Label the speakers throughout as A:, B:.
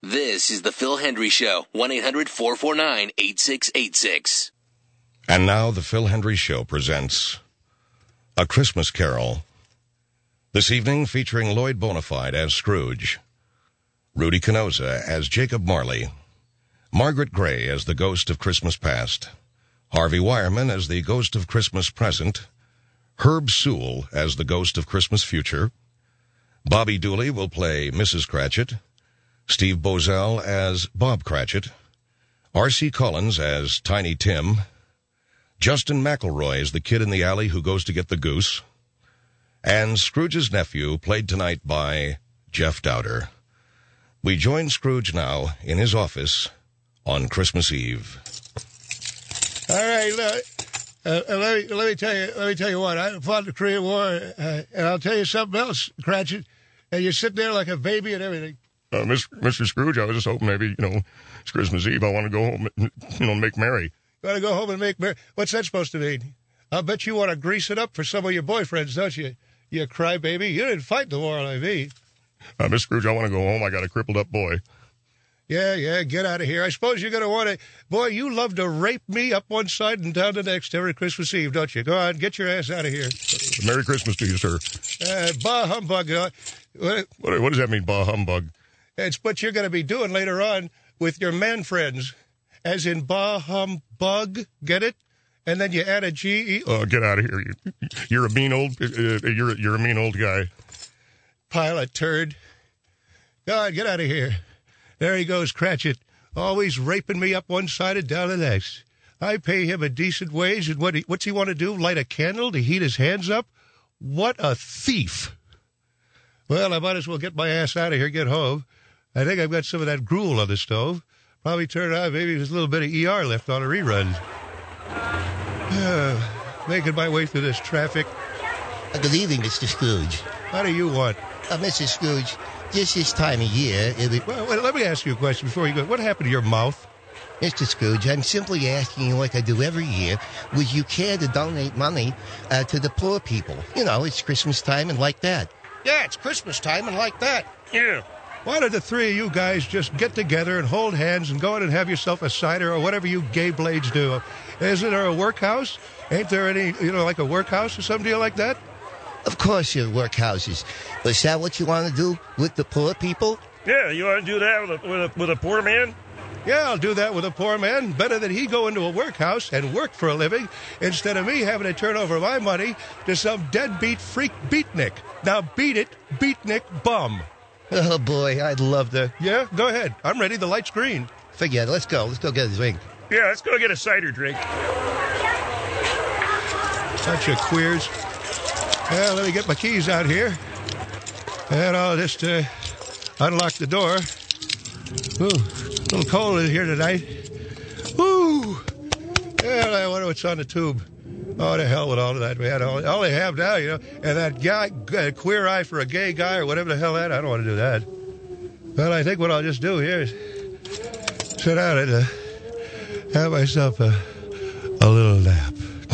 A: This is the Phil Hendry Show, 1-800-449-8686.
B: And now the Phil Hendry Show presents A Christmas Carol. This evening featuring Lloyd Bonafide as Scrooge, Rudy Canosa as Jacob Marley, Margaret Gray as the Ghost of Christmas Past, Harvey Wireman as the Ghost of Christmas Present, Herb Sewell as the Ghost of Christmas Future, Bobby Dooley will play Mrs. Cratchit, Steve Bozell as Bob Cratchit, R.C. Collins as Tiny Tim, Justin McElroy as the kid in the alley who goes to get the goose, and Scrooge's nephew, played tonight by Jeff Dowder. We join Scrooge now in his office on Christmas Eve.
C: All right, let me tell you what. I fought the Korean War, and I'll tell you something else, Cratchit. And you're sitting there like a baby and everything.
D: Mr. Scrooge, I was just hoping maybe, it's Christmas Eve. I want to go home and, make merry.
C: You want to go home and make merry? What's that supposed to mean? I'll bet you want to grease it up for some of your boyfriends, don't you? You crybaby. You didn't fight the war on IV.
D: Mr. Scrooge, I want to go home. I got a crippled up boy.
C: Yeah, get out of here. I suppose you're going to want to... Boy, you love to rape me up one side and down the next every Christmas Eve, don't you? Go on, get your ass out of here.
D: Merry Christmas to you, sir.
C: Bah humbug.
D: What does that mean, bah humbug?
C: It's what you're going to be doing later on with your man friends, as in bah humbug, get it? And then you add a G-E...
D: Oh, get out of here. You're a mean old... You're a mean old guy.
C: Pile of turd. God, get out of here. There he goes, Cratchit, always raping me up one side and down the next. I pay him a decent wage, and what's he want to do, light a candle to heat his hands up? What a thief. Well, I might as well get my ass out of here, get home. I think I've got some of that gruel on the stove. Probably turn it on, maybe there's a little bit of ER left on a rerun. Making my way through this traffic.
E: Good evening, Mr. Scrooge.
C: How do you want?
E: Mr. Scrooge, just this time of year...
C: Well, let me ask you a question before you go. What happened to your mouth?
E: Mr. Scrooge, I'm simply asking you, like I do every year, would you care to donate money to the poor people? It's Christmas time and like that.
C: Yeah, it's Christmas time and like that.
D: Yeah.
C: Why don't the three of you guys just get together and hold hands and go out and have yourself a cider or whatever you gay blades do? Isn't there a workhouse? Ain't there any, like a workhouse or some deal like that?
E: Of course there are workhouses. But is that what you want to do with the poor people?
D: Yeah, you want to do that with a poor man?
C: Yeah, I'll do that with a poor man. Better than he go into a workhouse and work for a living instead of me having to turn over my money to some deadbeat freak beatnik. Now beat it, beatnik bum.
E: Oh, boy, I'd love to.
C: Yeah, go ahead. I'm ready. The light's green.
E: Forget it. Let's go. Let's go get a drink.
D: Yeah, let's go get a cider drink.
C: Bunch of queers. Well, let me get my keys out here. And I'll just unlock the door. Ooh, a little cold in here tonight. Ooh. Well, I wonder what's on the tube. Oh, the hell with all of that, man. All they have now, and that guy, queer eye for a gay guy or whatever the hell that, I don't want to do that. Well, I think what I'll just do here is sit down and have myself a little nap.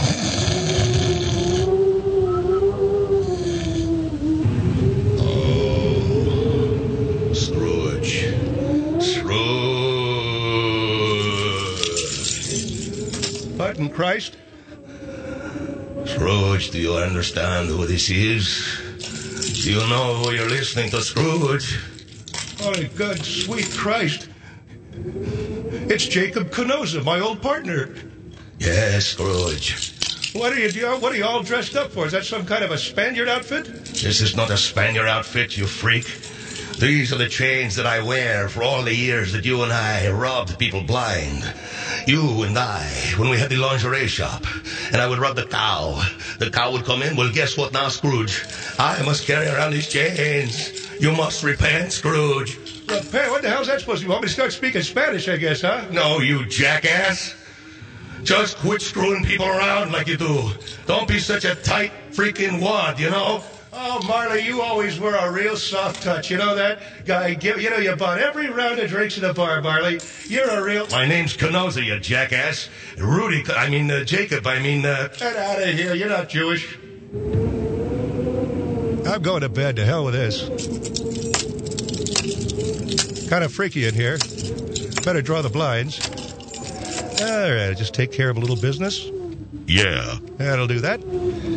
C: Pardon, Christ?
F: Scrooge, do you understand who this is? Do you know who you're listening to, Scrooge?
C: Holy good, sweet Christ. It's Jacob Canosa, my old partner.
F: Yes, Scrooge.
C: What are you all dressed up for? Is that some kind of a Spaniard outfit?
F: This is not a Spaniard outfit, you freak. These are the chains that I wear for all the years that you and I robbed people blind. You and I, when we had the lingerie shop, and I would rob the cow. The cow would come in. Well, guess what now, Scrooge? I must carry around these chains. You must repent, Scrooge.
C: Repent? What the hell's that supposed to be? You want me to start speaking Spanish, I guess, huh?
F: No, you jackass. Just quit screwing people around like you do. Don't be such a tight freaking wad,
C: Oh, Marley, you always were a real soft touch. You know that? Guy, you bought every round of drinks in the bar, Marley. You're a real...
F: My name's Canosa, you jackass. Jacob, Get
C: out of here. You're not Jewish. I'm going to bed. To hell with this. kind of freaky in here. Better draw the blinds. All right, just take care of a little business.
B: Yeah.
C: That'll do that.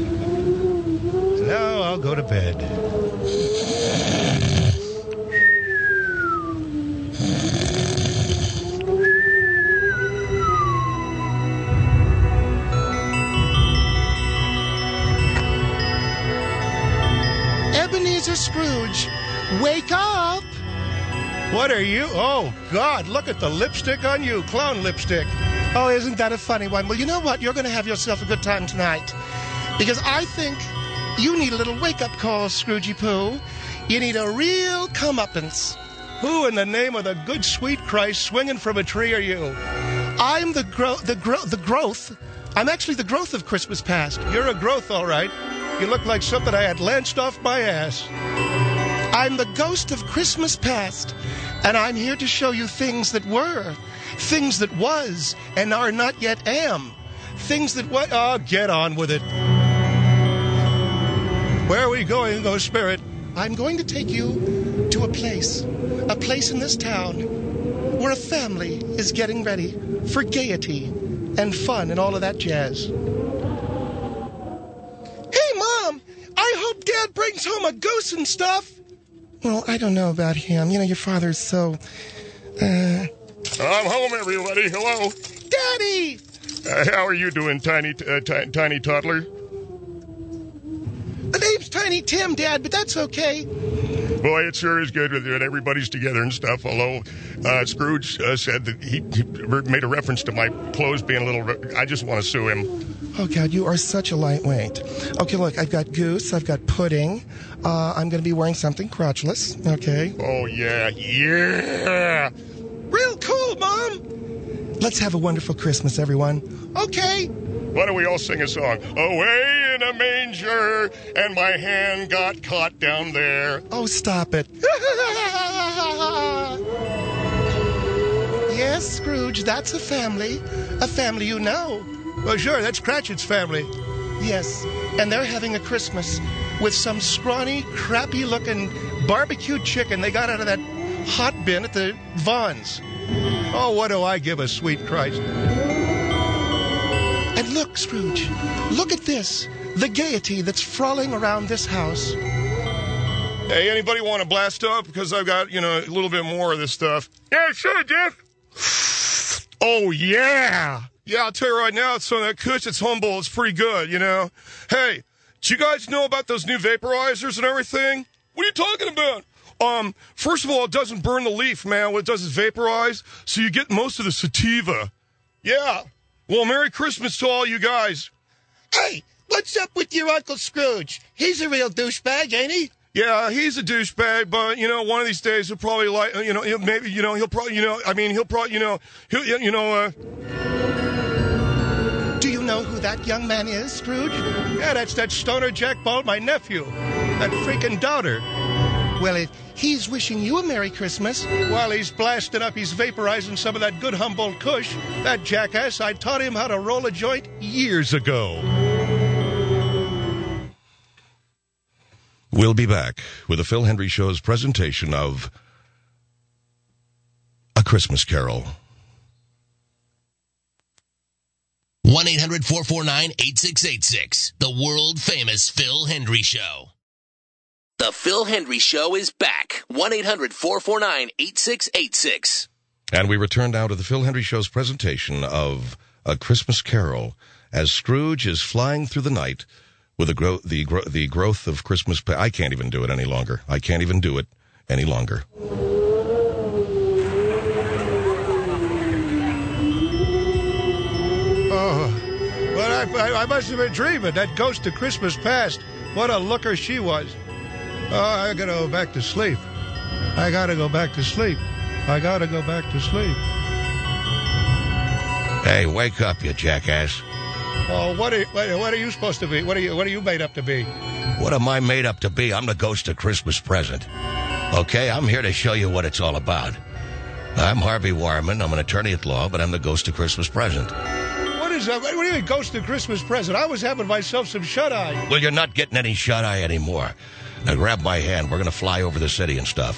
C: Now I'll go to bed.
E: Ebenezer Scrooge, wake up!
C: What are you? Oh, God, look at the lipstick on you. Clown lipstick.
E: Oh, isn't that a funny one? Well, you know what? You're going to have yourself a good time tonight. Because I think you need a little wake-up call, Scroogey Poo. You need a real comeuppance.
C: Who in the name of the good sweet Christ swinging from a tree are you?
E: I'm the growth. I'm actually the growth of Christmas past.
C: You're a growth, all right. You look like something I had lanced off my ass.
E: I'm the ghost of Christmas past, and I'm here to show you things that were, things that was, and are not yet am, things that what?
C: Oh, get on with it. Where are we going, Ghost Spirit?
E: I'm going to take you to a place in this town where a family is getting ready for gaiety and fun and all of that jazz. Hey, Mom, I hope Dad brings home a goose and stuff. Well, I don't know about him. You know, your father's so,
D: I'm home, everybody. Hello.
E: Daddy!
D: How are you doing, tiny toddler?
E: The name's Tiny Tim, Dad, but that's okay.
D: Boy, it sure is good that everybody's together and stuff, although Scrooge said that he made a reference to my clothes being a little... I just want to sue him.
E: Oh, God, you are such a lightweight. Okay, look, I've got goose, I've got pudding. I'm going to be wearing something crotchless, okay?
D: Oh, yeah.
E: Real cool, Mom. Let's have a wonderful Christmas, everyone. Okay.
D: Why don't we all sing a song? Away in a manger, and my hand got caught down there.
E: Oh, stop it. Yes, Scrooge, that's a family you know.
C: Well, sure, that's Cratchit's family.
E: Yes, and they're having a Christmas with some scrawny, crappy-looking barbecued chicken they got out of that hot bin at the Vons.
C: Oh, what do I give a sweet Christ?
E: And look, Scrooge, look at this. The gaiety that's frolic around this house.
D: Hey, anybody want to blast up? Because I've got, a little bit more of this stuff. Yeah, sure, Jeff. Oh, yeah. Yeah, I'll tell you right now, some of that kush that's humble is pretty good, Hey, do you guys know about those new vaporizers and everything? What are you talking about? First of all, it doesn't burn the leaf, man. What it does is vaporize, so you get most of the sativa. Yeah. Well, Merry Christmas to all you guys.
E: Hey, what's up with your Uncle Scrooge? He's a real douchebag, ain't he?
D: Yeah, he's a douchebag, but, one of these days he'll probably maybe, he'll probably, he'll probably,
E: Do you know who that young man is, Scrooge?
C: Yeah, that's that stoner Jack Ball, my nephew. That freaking doubter.
E: Well, he's wishing you a Merry Christmas.
C: While he's blasting up, he's vaporizing some of that good Humboldt Kush. That jackass, I taught him how to roll a joint years ago.
B: We'll be back with the Phil Hendry Show's presentation of A Christmas Carol.
A: 1-800-449-8686. The world-famous Phil Hendry Show. The Phil Hendry Show is back. 1-800-449-8686.
B: And we return now to the Phil Hendry Show's presentation of A Christmas Carol as Scrooge is flying through the night with the growth of Christmas. I can't even do it any longer. I can't even do it any longer.
C: Oh, well, I must have been dreaming. That ghost of Christmas past. What a looker she was. Oh, I gotta go back to sleep. I gotta go back to sleep.
F: Hey, wake up, you jackass.
C: Oh, what are you supposed to be? What are you made up to be?
F: What am I made up to be? I'm the ghost of Christmas present. Okay, I'm here to show you what it's all about. I'm Harvey Warman. I'm an attorney at law, but I'm the ghost of Christmas present.
C: What is that? What do you mean, ghost of Christmas present? I was having myself some shut-eye.
F: Well, you're not getting any shut-eye anymore. Now grab my hand. We're going to fly over the city and stuff.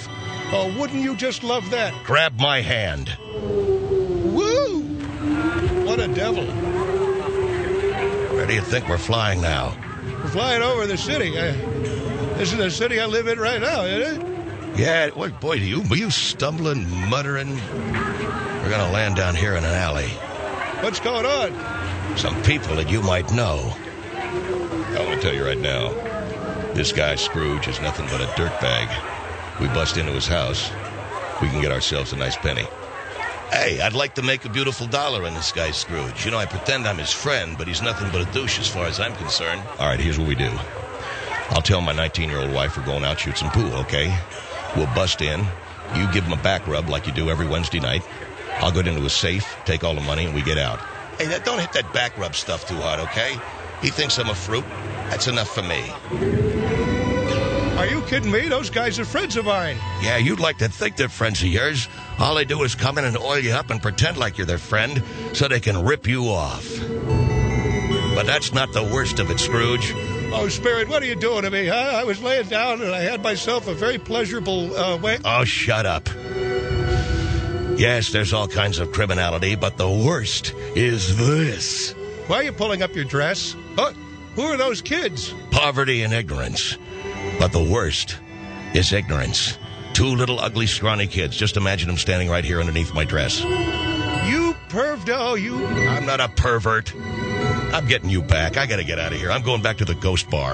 C: Oh, wouldn't you just love that?
B: Grab my hand.
C: Woo! What a devil.
B: Where do you think we're flying now?
C: We're flying over the city. This is the city I live in right now, isn't it?
B: Yeah, boy, were you stumbling, muttering? We're going to land down here in an alley.
C: What's going on?
B: Some people that you might know. I want to tell you right now, this guy Scrooge is nothing but a dirtbag. We bust into his house, we can get ourselves a nice penny. Hey, I'd like to make a beautiful dollar in this guy Scrooge. You know, I pretend I'm his friend, but he's nothing but a douche as far as I'm concerned. All right, here's what we do. I'll tell my 19-year-old wife we're going out shoot some pool, okay? We'll bust in. You give him a back rub like you do every Wednesday night. I'll go into his safe, take all the money, and we get out. Hey, don't hit that back rub stuff too hard, okay? He thinks I'm a fruit. That's enough for me.
C: Are you kidding me? Those guys are friends of mine.
B: Yeah, you'd like to think they're friends of yours. All they do is come in and oil you up and pretend like you're their friend so they can rip you off. But that's not the worst of it, Scrooge.
C: Oh, Spirit, what are you doing to me, huh? I was laying down and I had myself a very pleasurable way.
B: Oh, shut up. Yes, there's all kinds of criminality, but the worst is this.
C: Why are you pulling up your dress? Oh, who are those kids?
B: Poverty and ignorance. But the worst is ignorance. Two little ugly scrawny kids. Just imagine them standing right here underneath my dress.
C: You you...
B: I'm not a pervert. I'm getting you back. I gotta get out of here. I'm going back to the ghost bar.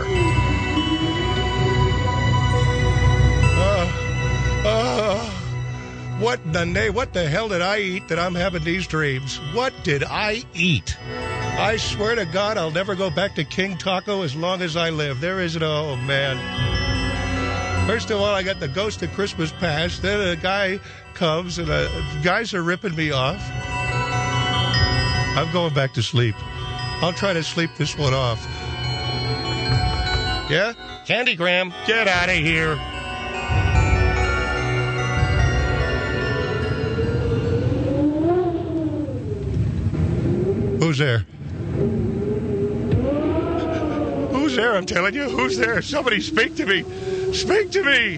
C: What the hell did I eat that I'm having these dreams? What did I eat? I swear to God, I'll never go back to King Taco as long as I live. There isn't oh, man. First of all, I got the Ghost of Christmas Past. Then a guy comes, and guys are ripping me off. I'm going back to sleep. I'll try to sleep this one off. Yeah?
B: Candygram,
C: Get out of here. Who's there? Who's there? I'm telling you, who's there? Somebody speak to me. Speak to me.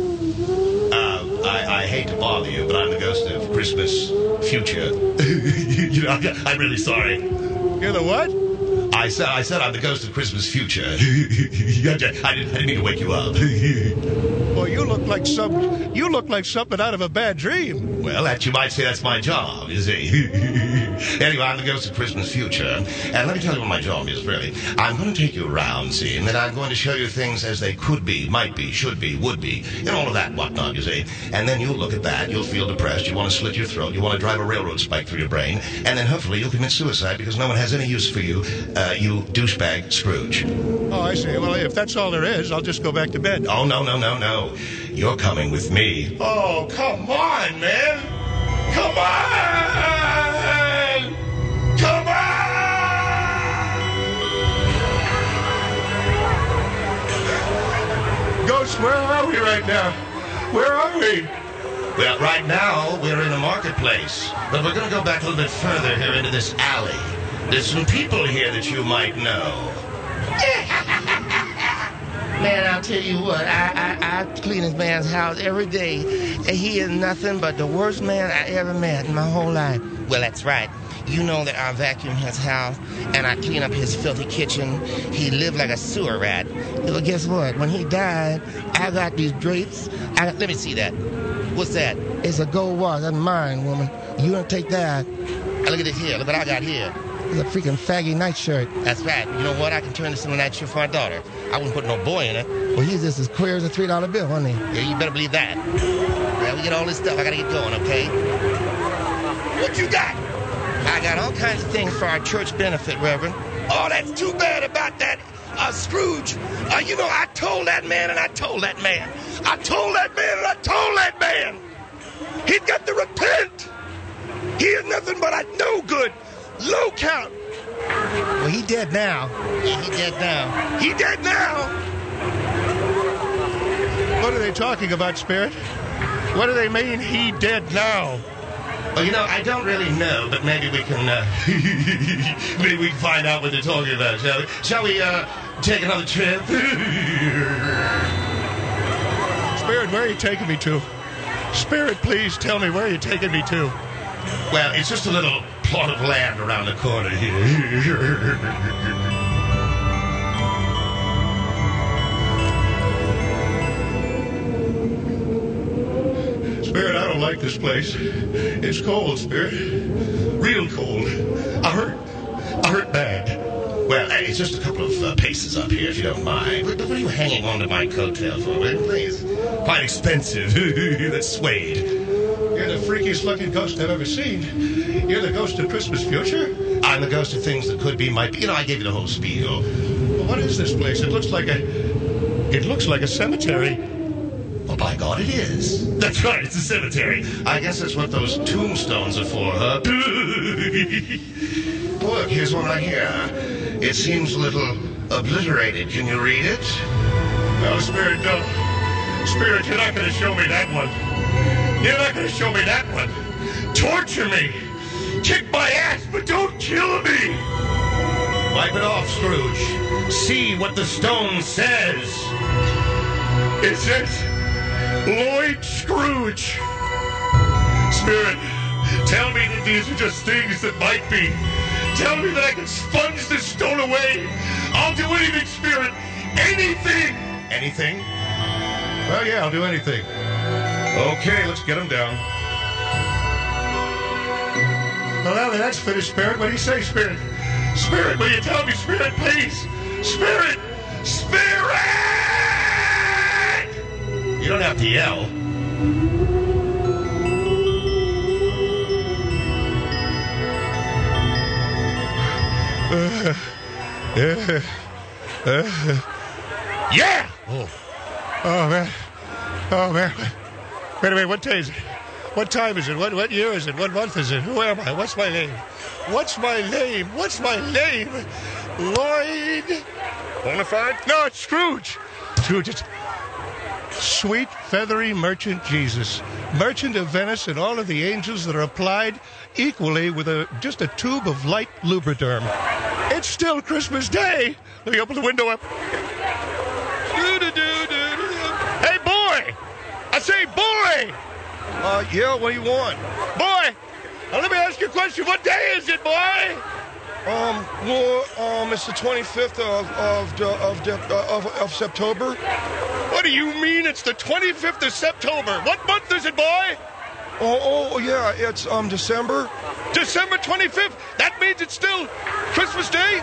B: I hate to bother you, but I'm the Ghost of Christmas Future. I'm really sorry.
C: You're the what?
B: I said I'm the Ghost of Christmas Future. I didn't mean to wake you up.
C: Well, you look like something out of a bad dream.
B: Well, you might say that's my job, you see. Anyway, I'm the Ghost of Christmas Future. And let me tell you what my job is, really. I'm going to take you around, see, and then I'm going to show you things as they could be, might be, should be, would be, and all of that whatnot, you see. And then you'll look at that, you'll feel depressed, you want to slit your throat, you want to drive a railroad spike through your brain, and then hopefully you'll commit suicide because no one has any use for you, you douchebag Scrooge.
C: Oh, I see. Well, if that's all there is, I'll just go back to bed.
B: Oh, no. You're coming with me.
F: Oh, come on, man. Come on. Come on.
C: Ghost, where are we right now? Where are we?
B: Well, right now, we're in a marketplace. But we're going to go back a little bit further here into this alley. There's some people here that you might know.
E: Man, I'll tell you what, I clean this man's house every day, and he is nothing but the worst man I ever met in my whole life. Well, that's right. You know that I vacuum his house, and I clean up his filthy kitchen. He lived like a sewer rat. Well, guess what? When he died, I got these drapes. Let me see that. What's that? It's a gold watch. That's mine, woman. You don't take that. Look at this here. Look what I got here. It's a freaking faggy nightshirt. That's right. You know what? I can turn this into a nightshirt for my daughter. I wouldn't put no boy in it. Well, he's just as queer as a $3 bill, wasn't he? Yeah, you better believe that. Yeah, we get all this stuff. I gotta get going, okay? What you got? I got all kinds of things for our church benefit, Reverend. Oh, that's too bad about that, Scrooge. You know, I told that man and I told that man. I told that man and I told that man. He's got to repent. He is nothing but a no-good, low count. Well, he dead now. Yeah, he dead now. He dead now.
C: What are they talking about, Spirit? What do they mean, he dead now?
B: Well, you know, I don't really know, but maybe we can, maybe we can find out what they're talking about, shall we? Shall we, take another trip?
C: Spirit, where are you taking me to? Spirit, please tell me where you're taking me to.
F: Well, it's just a little plot of land around the corner here.
C: Spirit, I don't like this place. It's cold, Spirit. Real cold. I hurt bad.
F: Well, it's just a couple of paces up here, if you don't mind. What are you hanging onto my coattail for? Please. Quite expensive. That's suede.
C: You're the freakiest looking ghost I've ever seen. You're the ghost of Christmas future?
F: I'm the ghost of things that could be, might be. I gave you the whole spiel.
C: Well, what is this place? It looks like a cemetery.
F: Well, by God, it is. That's right, it's a cemetery. I guess that's what those tombstones are for, huh? Look, here's one right here. It seems a little obliterated. Can you read it?
C: No, Spirit, no. Spirit, you're not going to show me that one. You're not going to show me that one. Torture me. Kick my ass, but don't kill me.
F: Wipe it off, Scrooge. See what the stone says.
C: It says, Lloyd Scrooge. Spirit, tell me that these are just things that might be. Tell me that I can sponge this stone away. I'll do anything, Spirit. Anything.
F: Anything?
C: Well, yeah, I'll do anything.
F: Okay, let's get him down.
C: Well, now that that's finished, Spirit, what do you say, Spirit? Spirit, will you tell me, Spirit, please? Spirit! Spirit!
F: You don't have to yell.
C: Yeah! Oh, man. Oh, man. Wait a minute, what day is it? What time is it? What year is it? What month is it? Who am I? What's my name? What's my name? What's my name? Lloyd...
D: Bonafide?
C: No, it's Scrooge. Scrooge, it's... Sweet, feathery merchant Jesus. Merchant of Venice and all of the angels that are applied equally with just a tube of light lubriderm. It's still Christmas Day. Let me open the window up. Hey, boy! I say, boy!
D: Yeah, what do you want?
C: Boy! Now, let me ask you a question. What day is it, boy?
D: It's the 25th of September.
C: What do you mean it's the 25th of September? What month is it, boy?
D: Yeah, it's December.
C: December 25th? That means it's still Christmas Day?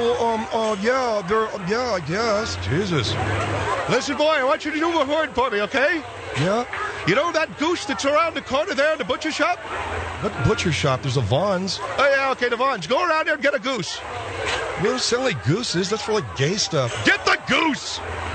D: Yeah, I guess. Jesus.
C: Listen, boy, I want you to do a word for me, okay?
D: Yeah?
C: You know that goose that's around the corner there in the butcher shop?
D: What butcher shop? There's a Vaughn's.
C: Oh, yeah, okay, the Vaughn's. Go around there and get a goose.
D: We don't sell any gooses. That's for, like, gay stuff.
C: Get the goose!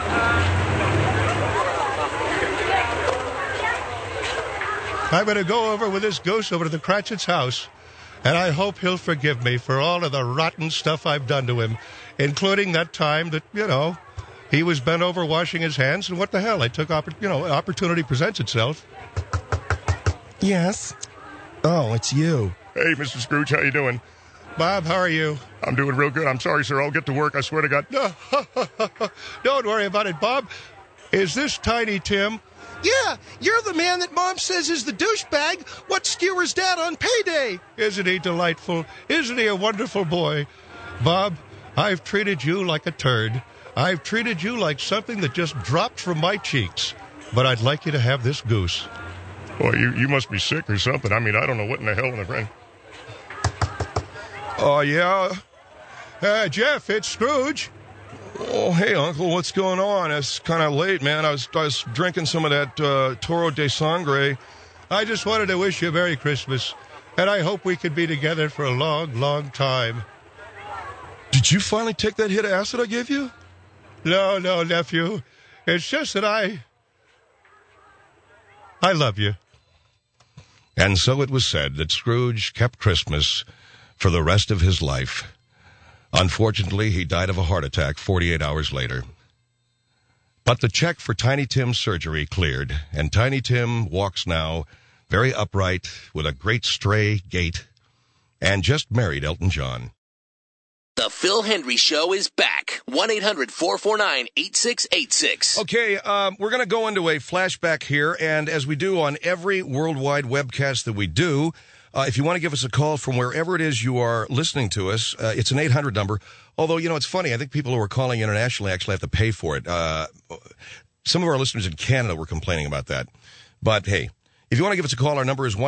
C: I'm going to go over with this goose over to the Cratchit's house, and I hope he'll forgive me for all of the rotten stuff I've done to him, including that time that, he was bent over washing his hands, and what the hell? I took, opportunity presents itself.
D: Yes? Oh, it's you.
C: Hey, Mr. Scrooge, how you doing? Bob, how are you?
D: I'm doing real good. I'm sorry, sir. I'll get to work. I swear to God.
C: Don't worry about it, Bob. Is this Tiny Tim?
G: Yeah, you're the man that Mom says is the douchebag what skewers Dad on payday.
C: Isn't he delightful? Isn't he a wonderful boy? Bob, I've treated you like a turd. I've treated you like something that just dropped from my cheeks. But I'd like you to have this goose.
D: Boy, you must be sick or something. I mean, I don't know what in the hell in the friend.
C: Yeah? Jeff, it's Scrooge.
D: Oh, hey, Uncle, what's going on? It's kind of late, man. I was drinking some of that Toro de Sangre.
C: I just wanted to wish you a Merry Christmas, and I hope we could be together for a long, long time.
D: Did you finally take that hit of acid I gave you?
C: No, nephew. It's just that I love you.
B: And so it was said that Scrooge kept Christmas for the rest of his life. Unfortunately, he died of a heart attack 48 hours later. But the check for Tiny Tim's surgery cleared, and Tiny Tim walks now very upright with a great stray gait and just married Elton John.
A: The Phil Hendry Show is back. 1-800-449-8686.
B: Okay, we're going to go into a flashback here, and as we do on every worldwide webcast that we do, if you want to give us a call from wherever it is you are listening to us, it's an 800 number. Although, you know, it's funny. I think people who are calling internationally actually have to pay for it. Some of our listeners in Canada were complaining about that. But, hey, if you want to give us a call, our number is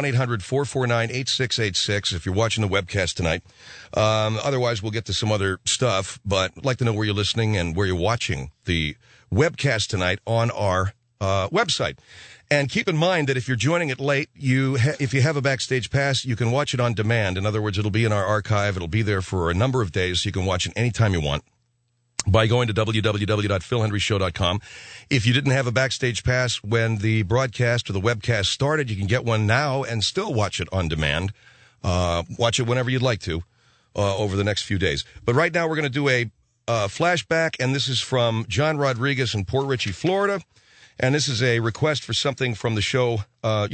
B: 1-800-449-8686 if you're watching the webcast tonight. Otherwise, we'll get to some other stuff, but I'd like to know where you're listening and where you're watching the webcast tonight on our website. And keep in mind that if you're joining it late, if you have a Backstage Pass, you can watch it on demand. In other words, it'll be in our archive. It'll be there for a number of days, so you can watch it anytime you want by going to www.philhendryshow.com. If you didn't have a Backstage Pass when the broadcast or the webcast started, you can get one now and still watch it on demand. Watch it whenever you'd like to over the next few days. But right now we're going to do a flashback, and this is from John Rodriguez in Port Richey, Florida. And this is a request for something from the show, over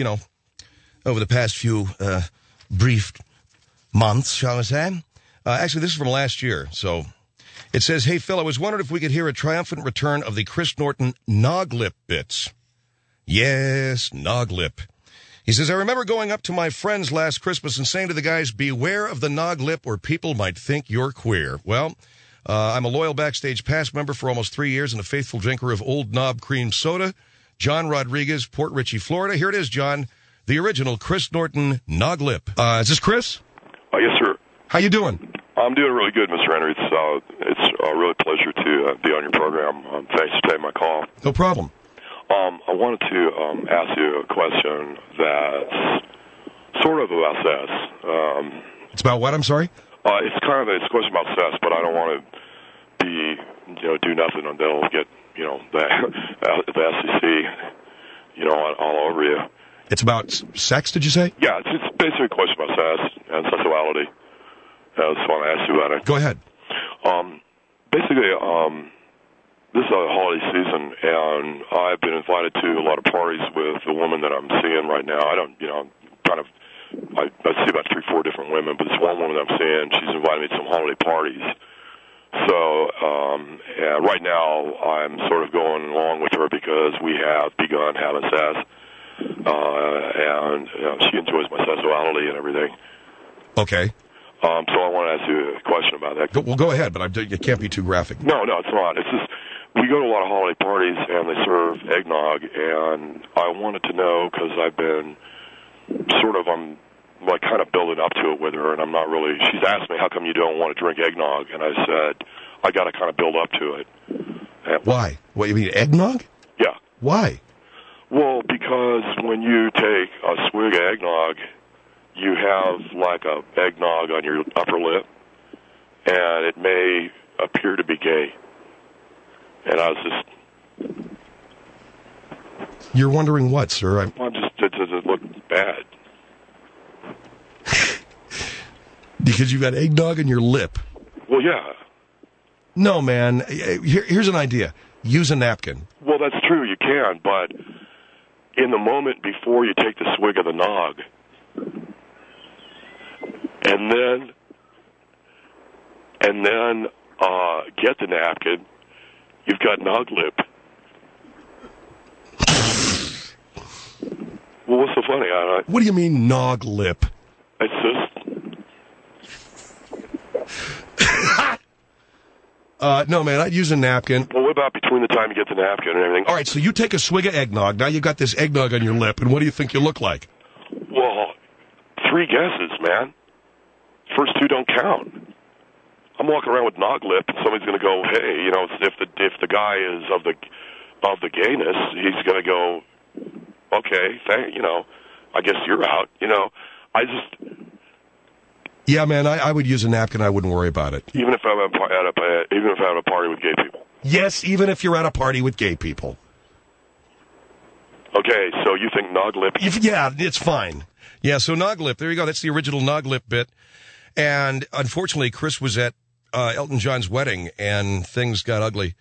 B: the past few brief months, shall I say. Actually, this is from last year, so... It says, hey, Phil, I was wondering if we could hear a triumphant return of the Chris Norton Noglip bits. Yes, Noglip. He says, I remember going up to my friends last Christmas and saying to the guys, beware of the Noglip or people might think you're queer. Well, I'm a loyal Backstage Pass member for almost 3 years and a faithful drinker of Old Knob Cream Soda. John Rodriguez, Port Richey, Florida. Here it is, John, the original Chris Norton Noglip. Is this Chris?
H: Yes, sir.
B: How you doing?
H: I'm doing really good, Mr. Henry. It's a really pleasure to be on your program. Thanks for taking my call.
B: No problem.
H: I wanted to ask you a question that's sort of about sex.
B: It's about what? I'm sorry?
H: It's a question about sex, but I don't want to do nothing and they'll get, the SEC, all over you.
B: It's about sex, did you say?
H: Yeah, it's basically a question about sex and sexuality. I just want to ask you about it.
B: Go ahead.
H: Basically, this is a holiday season, and I've been invited to a lot of parties with the woman that I'm seeing right now. I don't, I see about 3-4 different women, but this one woman I'm seeing, she's invited me to some holiday parties. So, right now, I'm sort of going along with her because we have begun having sex, and she enjoys my sexuality and everything.
B: Okay.
H: So I want to ask you a question about that.
B: Well, go ahead, but it can't be too graphic.
H: No, it's not. It's just we go to a lot of holiday parties, and they serve eggnog, and I wanted to know, because I've been I'm like kind of building up to it with her, and I'm not really... She's asked me, how come you don't want to drink eggnog? And I said, I got to kind of build up to it.
B: Why? What, you mean eggnog?
H: Yeah.
B: Why?
H: Well, because when you take a swig of eggnog... You have like a eggnog on your upper lip, and it may appear to be gay. And I was just...
B: You're wondering what, sir?
H: It look bad.
B: Because you've got eggnog on your lip.
H: Well, yeah.
B: No, man. Here's an idea. Use a napkin.
H: Well, that's true. You can, but in the moment before you take the swig of the nog... And then get the napkin. You've got Noglip. Well, what's so funny?
B: What do you mean Noglip?
H: It's just...
B: No, man, I'd use a napkin.
H: Well, what about between the time you get the napkin and everything?
B: All right, so you take a swig of eggnog. Now you've got this eggnog on your lip, and what do you think you look like?
H: Well, 3 guesses, man. First 2 don't count. I'm walking around with Noglip, and somebody's going to go, hey, if the guy is of the gayness, he's going to go, okay, I guess you're out.
B: Yeah, man, I would use a napkin. I wouldn't worry about it.
H: Even if I'm at a party with gay people.
B: Yes, even if you're at a party with gay people.
H: Okay, so you think Noglip?
B: Yeah, it's fine. Yeah, so Noglip, there you go. That's the original Noglip bit. And unfortunately, Chris was at Elton John's wedding, and things got ugly.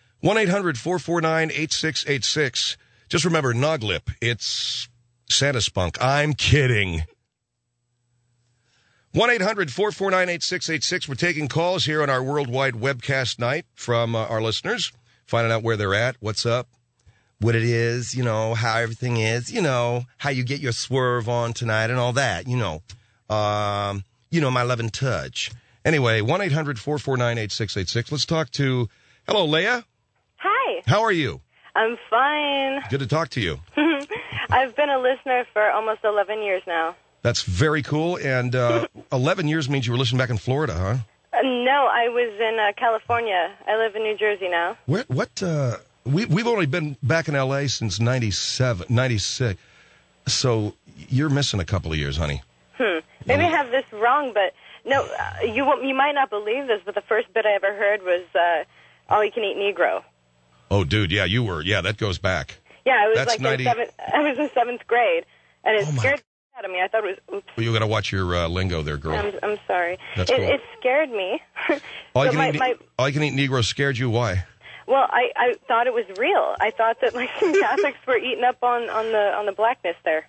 B: 1-800-449-8686. Just remember, Noglip, it's Santa spunk. I'm kidding. 1-800-449-8686. We're taking calls here on our worldwide webcast night from our listeners, finding out where they're at, what's up, what it is, how everything is, how you get your swerve on tonight and all that, my love and touch. Anyway, 1-800-449-8686. Let's talk to, hello, Leah.
I: Hi.
B: How are you?
I: I'm fine.
B: Good to talk to you.
I: I've been a listener for almost 11 years now.
B: That's very cool. And 11 years means you were listening back in Florida, huh?
I: No, I was in California. I live in New Jersey now.
B: We've only been back in L.A. since 96. So you're missing a couple of years, honey.
I: Maybe I have this wrong, but no, you might not believe this, but the first bit I ever heard was All You Can Eat Negro.
B: Oh, dude, yeah, you were. Yeah, that goes back.
I: Yeah, I was
B: That's
I: like I was in seventh grade, and it scared the out of me. I thought it was, oops.
B: Well, you got to watch your lingo there, girl.
I: I'm sorry.
B: That's cool.
I: It scared me.
B: All You Can Eat Negro scared you? Why?
I: Well, I thought it was real. I thought that like some Catholics were eating up on the blackness there.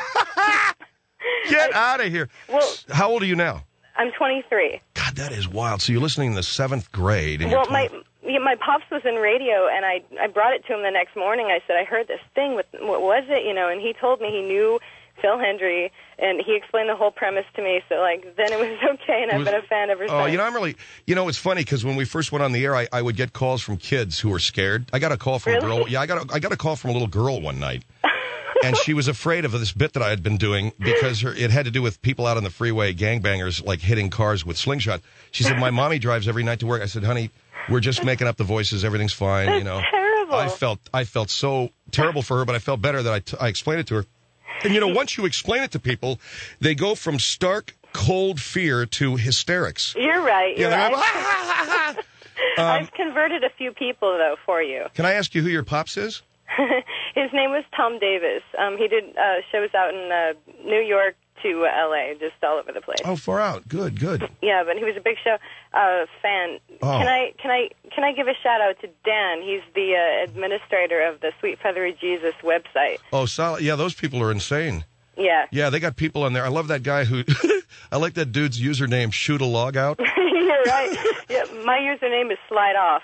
B: Get out of here.
I: Well,
B: how old are you now?
I: I'm 23.
B: God, that is wild. So you're listening in the seventh grade. And
I: well, my pops was in radio, and I brought it to him the next morning. I said, I heard this thing. What was it? And he told me he knew Phil Hendrie, and he explained the whole premise to me. So, then it was okay, and I've been a fan ever since.
B: Oh, I'm really, it's funny because when we first went on the air, I would get calls from kids who were scared. I got a call from a girl. Yeah, I got a call from a little girl one night. And she was afraid of this bit that I had been doing because it had to do with people out on the freeway, gangbangers, hitting cars with slingshots. She said, my mommy drives every night to work. I said, honey, we're just making up the voices. Everything's fine.
I: That's terrible.
B: I felt so terrible for her, but I felt better that I explained it to her. And, once you explain it to people, they go from stark, cold fear to hysterics.
I: You're right.
B: Right.
I: I've converted a few people, though, for you.
B: Can I ask you who your pops is?
I: His name was Tom Davis. He did shows out in New York to L.A., just all over the place.
B: Oh, far out. Good.
I: Yeah, but he was a big show fan. Oh. Can I give a shout out to Dan? He's the administrator of the Sweet Feathery Jesus website.
B: Oh, solid. Yeah, those people are insane.
I: Yeah.
B: Yeah, they got people on there. I love that guy who I like that dude's username, Shoot a Log Out.
I: You're right. Yeah, my username is Slide Off.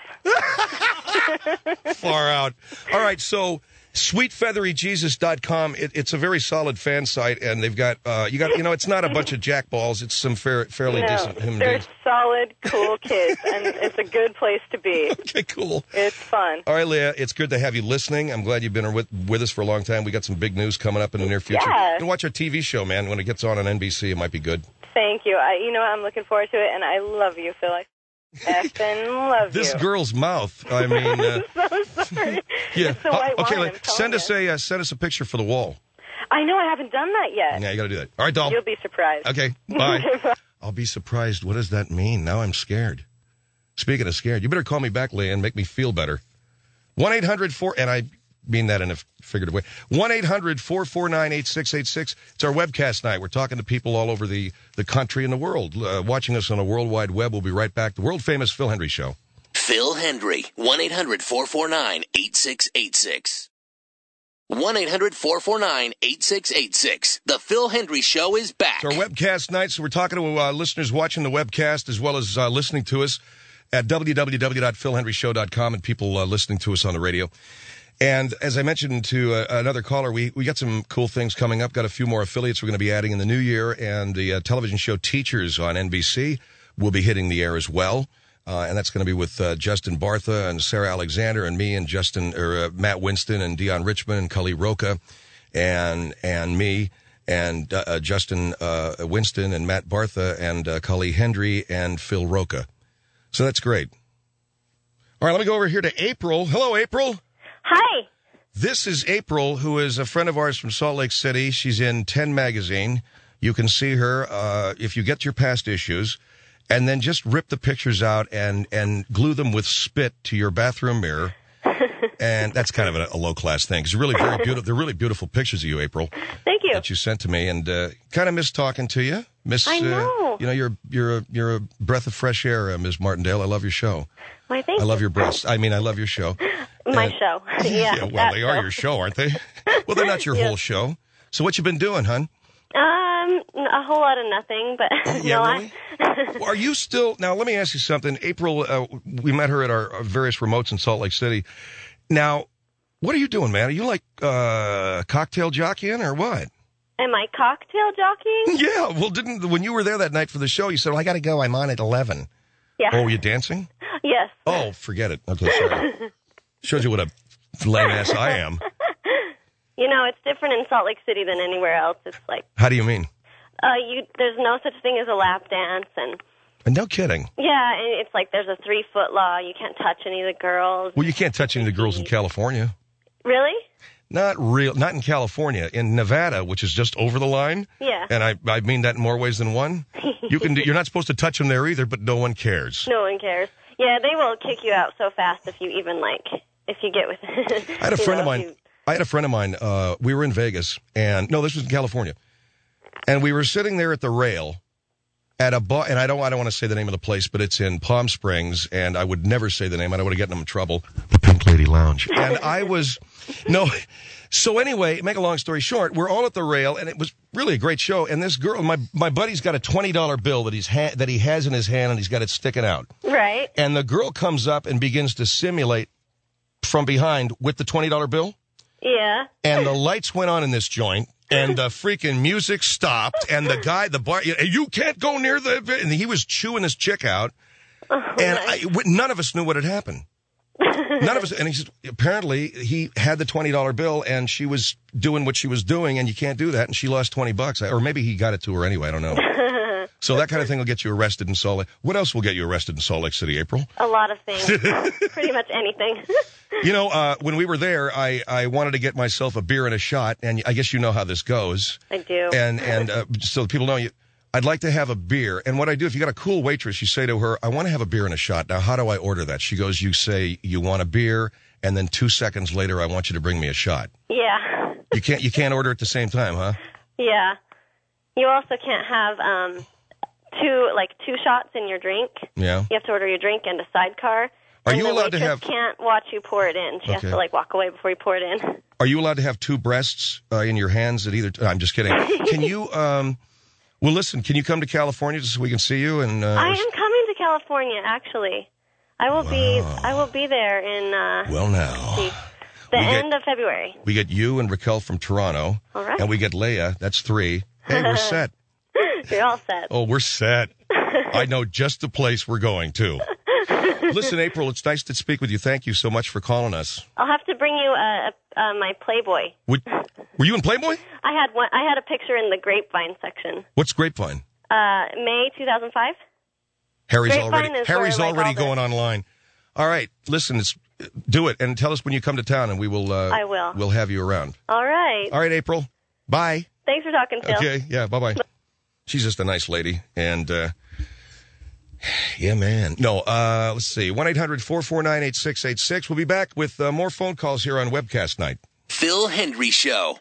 B: Far out. All right, so sweetfeatheryjesus.com. It's a very solid fan site, and they've got it's not a bunch of jackballs. It's some fairly decent human
I: they're
B: beings.
I: Solid, cool kids, and it's a good place to be.
B: Okay, cool.
I: It's fun.
B: All right, Leah, it's good to have you listening. I'm glad you've been with us for a long time. We got some big news coming up in the near future.
I: Yeah.
B: You can watch our TV show, man. When it gets on NBC, it might be good.
I: Thank you. I'm looking forward to it, and I love you, Phil. I effing love
B: this
I: you.
B: Girl's mouth. I mean,
I: I'm so sorry.
B: Yeah.
I: It's the white
B: okay.
I: wine,
B: Send us a picture for the wall.
I: I know. I haven't done that yet.
B: Yeah, you got to do that. All right, doll.
I: You'll be surprised.
B: Okay. Bye. I'll be surprised. What does that mean? Now I'm scared. Speaking of scared, you better call me back, Leah, and make me feel better. 1-800-4, and I mean that in a figurative way. 1-800-449-8686. It's our webcast night. We're talking to people all over the country and the world, watching us on the World Wide Web. We'll be right back. The world famous Phil Hendrie Show.
A: Phil Hendrie, 1-800-449-8686. 1-800-449-8686. The Phil Hendrie Show is back.
B: It's our webcast night, so we're talking to listeners watching the webcast as well as listening to us at www.philhendrieshow.com and people listening to us on the radio. And as I mentioned to another caller, we got some cool things coming up. Got a few more affiliates we're going to be adding in the new year, and the television show Teachers on NBC will be hitting the air as well. And that's going to be with Justin Bartha and Sarah Alexander and me and Matt Winston and Dion Richmond and Cully Roca and me and Justin Winston and Matt Bartha and Cully Hendrie and Phil Roca. So that's great. All right, let me go over here to April. Hello, April.
J: Hi.
B: This is April, who is a friend of ours from Salt Lake City. She's in 10 magazine. You can see her if you get your past issues. And then just rip the pictures out and glue them with spit to your bathroom mirror. And that's kind of a low-class thing. Because they're really very beautiful. They're really beautiful pictures of you, April.
J: Thank you.
B: That you sent to me. And kind of miss talking to you.
J: I know.
B: You're a breath of fresh air, Ms. Martindale. I love your show.
J: Why, thank you.
B: I love your breasts. I mean, I love your show.
J: My show. Yeah.
B: Well, they are your show, aren't they? Well, they're not your whole show. So what you been doing, hon?
J: A whole lot of nothing, but
B: Yeah,
J: no,
B: really? Are you still... Now, let me ask you something. April, we met her at our various remotes in Salt Lake City. Now, what are you doing, man? Are you like cocktail jockeying or what?
J: Am I cocktail jockeying?
B: Yeah, well, when you were there that night for the show, you said, well, I got to go. I'm on at 11.
J: Yeah.
B: Oh, were you dancing?
J: Yes.
B: Oh, forget it. Okay, sorry. Shows you what a lame ass I am.
J: You know, it's different in Salt Lake City than anywhere else. It's like...
B: How do you mean?
J: There's no such thing as a lap dance, and...
B: No kidding.
J: Yeah, and it's like there's a 3-foot law. You can't touch any of the girls.
B: Well, you can't touch any of the girls in California.
J: Really?
B: Not in California. In Nevada, which is just over the line.
J: Yeah.
B: And I mean that in more ways than one. You're not supposed to touch them there either, but no one cares.
J: No one cares. Yeah, they will kick you out so fast if you even if you get with it.
B: I had a friend of mine. We were in Vegas, and no, this was in California, and we were sitting there at the rail at a bar, and I don't want to say the name of the place, but it's in Palm Springs, and I would never say the name. I don't want to get them in trouble. The Pink Lady Lounge. And so anyway, make a long story short, we're all at the rail, and it was really a great show. And this girl, my buddy's got a $20 bill that he has in his hand, and he's got it sticking out.
J: Right.
B: And the girl comes up and begins to simulate from behind with the $20 bill.
J: Yeah.
B: And the lights went on in this joint, and the freaking music stopped, and the bar, you can't go near and he was chewing his chick out, and none of us knew what had happened. None of us, and he said, apparently he had the $20 bill, and she was doing what she was doing, and you can't do that, and she lost $20, or maybe he got it to her anyway, I don't know. So that kind of thing will get you arrested in Salt Lake. What else will get you arrested in Salt Lake City, April?
J: A lot of things. Pretty much anything.
B: You know, when we were there, I wanted to get myself a beer and a shot, and I guess you know how this goes.
J: I do.
B: And so people know I'd like to have a beer. And what I do, if you got a cool waitress, you say to her, I want to have a beer and a shot. Now, how do I order that? She goes, you say you want a beer, and then 2 seconds later, I want you to bring me a shot.
J: Yeah.
B: You can't order at the same time, huh?
J: Yeah. You also can't have two shots in your drink.
B: Yeah.
J: You have to order your drink and a sidecar.
B: Are you allowed to have...
J: can't watch you pour it in. She has to walk away before you pour it in.
B: Are you allowed to have two breasts in your hands at either... I'm just kidding. Can you... Well, listen, can you come to California just so we can see you? And
J: I am coming to California, actually. I will be there in the end of February.
B: We get you and Raquel from Toronto.
J: All right.
B: And we get Leia. That's 3. Hey, we're set.
J: You're all set.
B: Oh, we're set. I know just the place we're going to. Listen, April, it's nice to speak with you. Thank you so much for calling us.
J: I'll have to bring you my Playboy.
B: Were you in Playboy?
J: I had a picture in the Grapevine section.
B: What's Grapevine?
J: May 2005.
B: Harry's already going online. All right, listen, do it and tell us when you come to town, and we will. I will. We'll have you around.
J: All right.
B: All right, April. Bye.
J: Thanks for talking, Phil.
B: Okay. Yeah. Bye. She's just a nice lady, and yeah, man. No. Let's see. 1-800-449-8686. We'll be back with more phone calls here on Webcast Night.
A: Phil Hendry Show.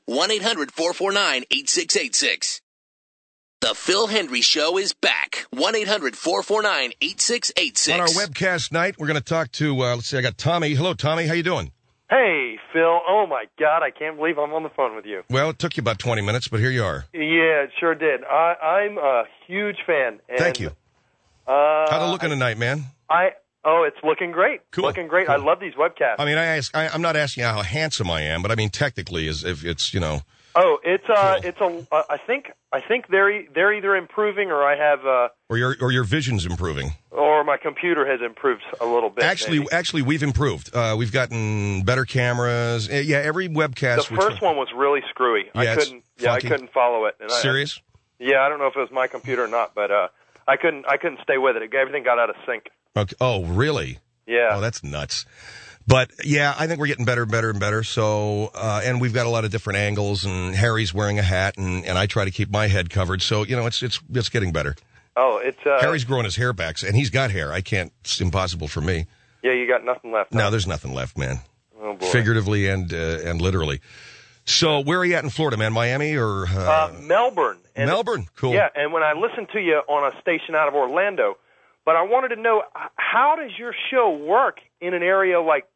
A: 1-800-449-8686. The Phil Hendry Show is back. 1-800-449-8686.
B: On our Webcast Night, we're going to talk to, let's see, I got Tommy. Hello, Tommy. How you doing?
K: Hey, Phil. Oh, my God. I can't believe I'm on the phone with you.
B: Well, it took you about 20 minutes, but here you are.
K: Yeah, it sure did. I'm a huge fan. And,
B: thank you. How's it looking tonight, man?
K: It's looking great.
B: Cool.
K: Looking great.
B: Cool.
K: I love these webcasts.
B: I mean, I'm not asking how handsome I am, but I mean, technically, as if it's, you know.
K: Oh,
B: cool.
K: I think they're either improving, or I have
B: or your vision's improving,
K: or my computer has improved a little bit.
B: Actually, we've improved. We've gotten better cameras. Yeah, every webcast.
K: The first one was really screwy.
B: Yeah,
K: I couldn't follow it. And
B: serious?
K: I don't know if it was my computer or not, but I couldn't stay with it. Everything got out of sync.
B: Okay. Oh, really?
K: Yeah.
B: Oh, that's nuts. But yeah, I think we're getting better and better and better. So, and we've got a lot of different angles, and Harry's wearing a hat, and I try to keep my head covered. So, you know, it's getting better.
K: Oh, it's
B: Harry's growing his hair back, and he's got hair. It's impossible for me.
K: Yeah, you got nothing left.
B: No, there's nothing left, man.
K: Oh boy.
B: Figuratively and literally. So, where are you at in Florida, man? Miami or
K: Melbourne?
B: Melbourne, cool.
K: Yeah, and when I listened to you on a station out of Orlando, but I wanted to know, how does your show work in an area like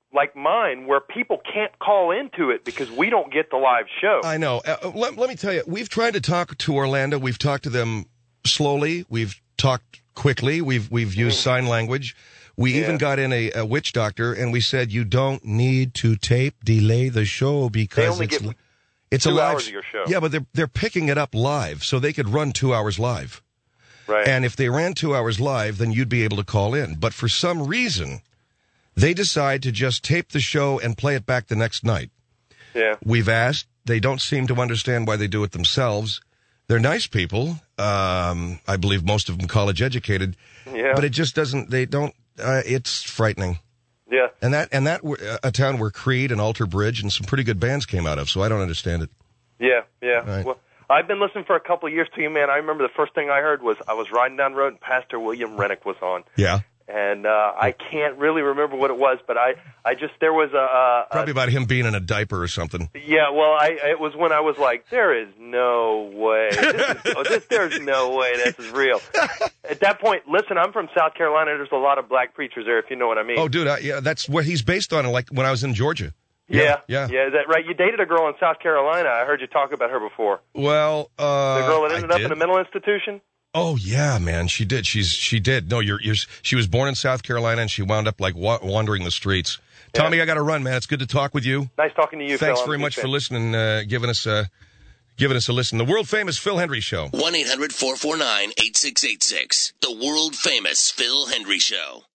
K: like mine where people can't call into it because we don't get the live show.
B: I know. Let me tell you, we've tried to talk to Orlando. We've talked to them slowly. We've talked quickly. We've used sign language. We even got in a witch doctor, and we said, you don't need to delay the show because it's a live
K: 2 hours of your show.
B: Yeah, but they're picking it up live, so they could run 2 hours live.
K: Right.
B: And if they ran 2 hours live, then you'd be able to call in. But for some reason, they decide to just tape the show and play it back the next night.
K: Yeah.
B: We've asked. They don't seem to understand why they do it themselves. They're nice people. I believe most of them college educated.
K: Yeah.
B: But it just doesn't, they don't, it's frightening.
K: Yeah.
B: And that a town where Creed and Alter Bridge and some pretty good bands came out of, so I don't understand it.
K: Yeah.
B: Right.
K: Well, I've been listening for a couple of years to you, man. I remember the first thing I heard was I was riding down the road and Pastor William Rennick was on.
B: Yeah.
K: And I can't really remember what it was, but I just, there was
B: probably about him being in a diaper or something.
K: Yeah, well, it was when I was like, there is no way. There's no way this is real. At that point, listen, I'm from South Carolina. There's a lot of black preachers there, if you know what I mean.
B: Oh, dude, yeah, that's what he's based on, like when I was in Georgia.
K: Yeah. Is that right? You dated a girl in South Carolina. I heard you talk about her before.
B: Well,
K: the girl that ended up in a mental institution?
B: Oh yeah, man, she did. She did. No, she was born in South Carolina and she wound up like wandering the streets. Yeah. Tommy, I got to run, man. It's good to talk with you.
K: Nice talking to you.
B: Thanks
K: Phil.
B: very much for listening, giving us a listen. The world famous Phil Hendry Show.
A: 1-800-449-8686. The world famous Phil Hendry Show.